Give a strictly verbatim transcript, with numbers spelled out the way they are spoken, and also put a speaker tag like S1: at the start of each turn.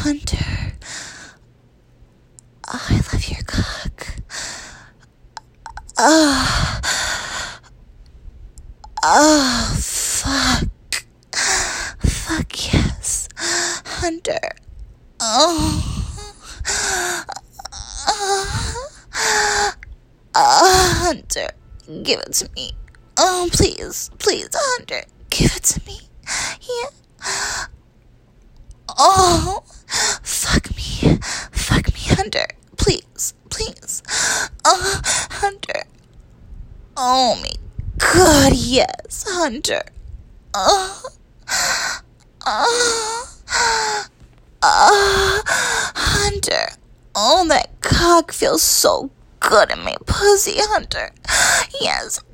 S1: Hunter. Oh, I love your cock. Oh. Oh, fuck. Fuck yes. Hunter. Oh. Oh. Oh, Hunter. Give it to me. Oh, please. Please, Hunter. Give it to me. Yeah. Oh. Fuck me. Fuck me, Hunter. Please. Please. Oh, Hunter. Oh, my God, yes, Hunter. Oh. Oh. Oh. Hunter. Oh, that cock feels so good in my pussy, Hunter. Yes.